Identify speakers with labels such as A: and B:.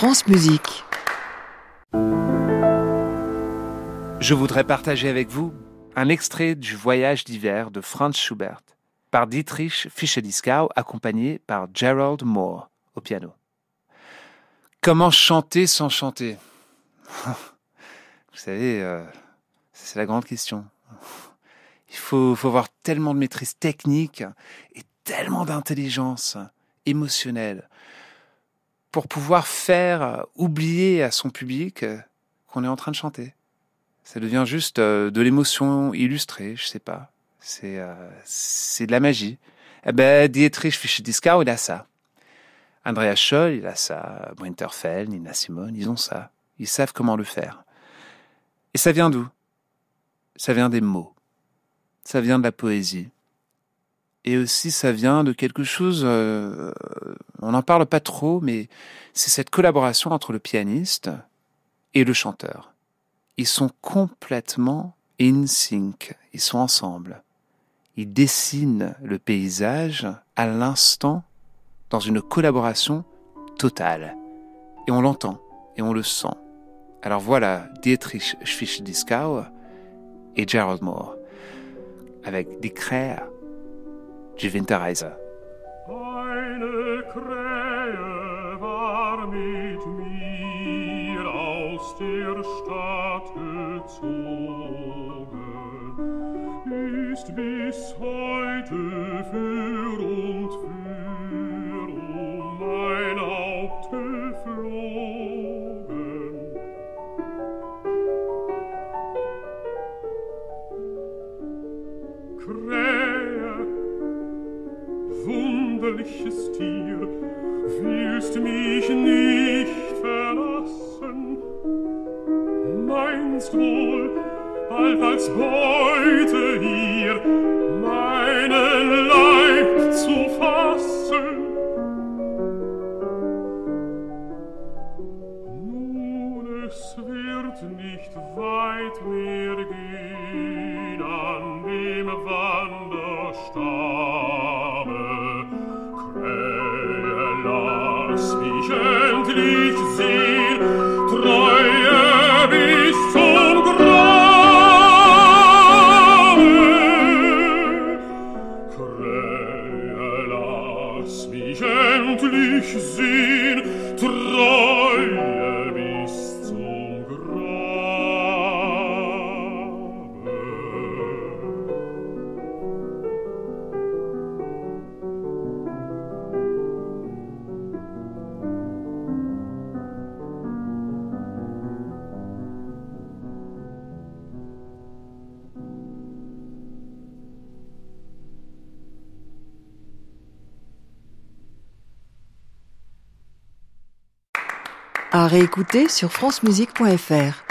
A: France Musique.
B: Je voudrais partager avec vous un extrait du Voyage d'hiver de Franz Schubert par Dietrich Fischer-Dieskau accompagné par Gerald Moore au piano. Comment chanter sans chanter ? Vous savez, c'est la grande question. Il faut avoir tellement de maîtrise technique et tellement d'intelligence émotionnelle pour pouvoir faire oublier à son public qu'on est en train de chanter. Ça devient juste de l'émotion illustrée, je sais pas. C'est de la magie. Eh ben, Dietrich Fischer-Dieskau, il a ça. Andreas Scholl, il a ça. Winterfeld, Nina Simone, ils ont ça. Ils savent comment le faire. Et ça vient d'où ? Ça vient des mots. Ça vient de la poésie. Et aussi, ça vient de quelque chose, on n'en parle pas trop, mais c'est cette collaboration entre le pianiste et le chanteur. Ils sont complètement in sync, ils sont ensemble. Ils dessinent le paysage à l'instant dans une collaboration totale. Et on l'entend, et on le sent. Alors voilà Dietrich Fischer-Dieskau et Gerald Moore avec Die Krähe du Winterreise.
C: Eine Krähe war mit mir aus der Stadt gezogen, ist bis heute für und für mein Haupt geflogen. Krähe, wunderliches Tier, willst mich nicht verlassen, meinst wohl, bald als Beute hier meinen Leib zu fassen. Nun, es wird nicht weit mehr gehen an dem Wanderstabe. Krähe, lass mich endlich sehen, Treue bis zum Grabe. Krähe, lass mich endlich sehen, Treue bis zum Grabe.
A: À réécouter sur francemusique.fr.